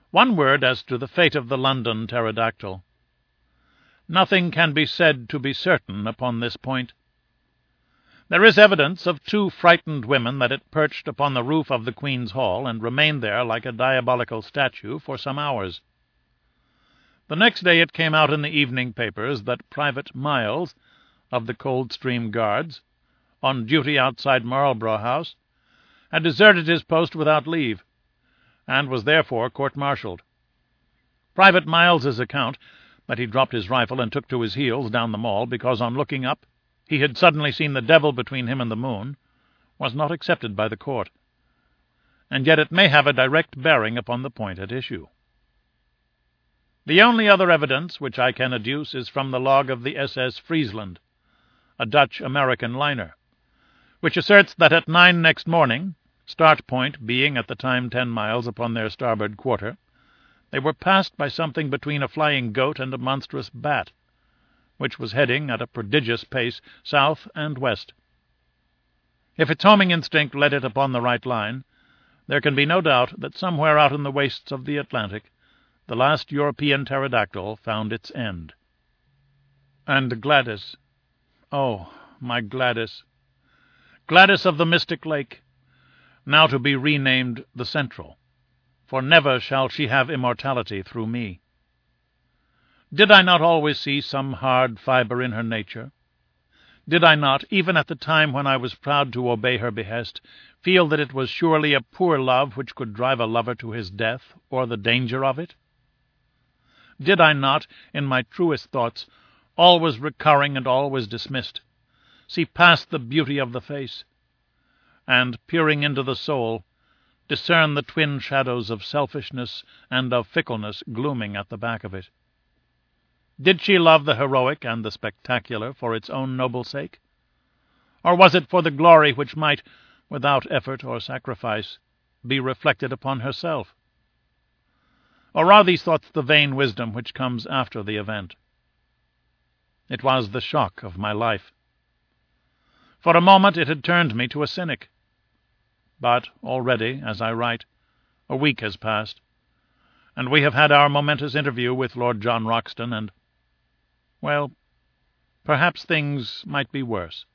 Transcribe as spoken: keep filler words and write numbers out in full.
One word as to the fate of the London pterodactyl. Nothing can be said to be certain upon this point. There is evidence of two frightened women that it perched upon the roof of the Queen's Hall and remained there like a diabolical statue for some hours. The next day it came out in the evening papers that Private Miles, of the Coldstream Guards, on duty outside Marlborough House, had deserted his post without leave, and was therefore court-martialed. Private Miles's account, that he dropped his rifle and took to his heels down the Mall because on looking up he had suddenly seen the devil between him and the moon, was not accepted by the court, and yet it may have a direct bearing upon the point at issue. The only other evidence which I can adduce is from the log of the S S Friesland, a Dutch-American liner, which asserts that at nine next morning, start point being at the time ten miles upon their starboard quarter, they were passed by something between a flying goat and a monstrous bat, which was heading at a prodigious pace south and west. If its homing instinct led it upon the right line, there can be no doubt that somewhere out in the wastes of the Atlantic the last European pterodactyl found its end. And Gladys, oh, my Gladys, Gladys of the Mystic Lake, now to be renamed the Central, for never shall she have immortality through me. Did I not always see some hard fibre in her nature? Did I not, even at the time when I was proud to obey her behest, feel that it was surely a poor love which could drive a lover to his death, or the danger of it? Did I not, in my truest thoughts, always recurring and always dismissed, see past the beauty of the face, and, peering into the soul, discern the twin shadows of selfishness and of fickleness glooming at the back of it? Did she love the heroic and the spectacular for its own noble sake? Or was it for the glory which might, without effort or sacrifice, be reflected upon herself? Or are these thoughts the vain wisdom which comes after the event? It was the shock of my life. For a moment it had turned me to a cynic. But already, as I write, a week has passed, and we have had our momentous interview with Lord John Roxton, and, well, perhaps things might be worse.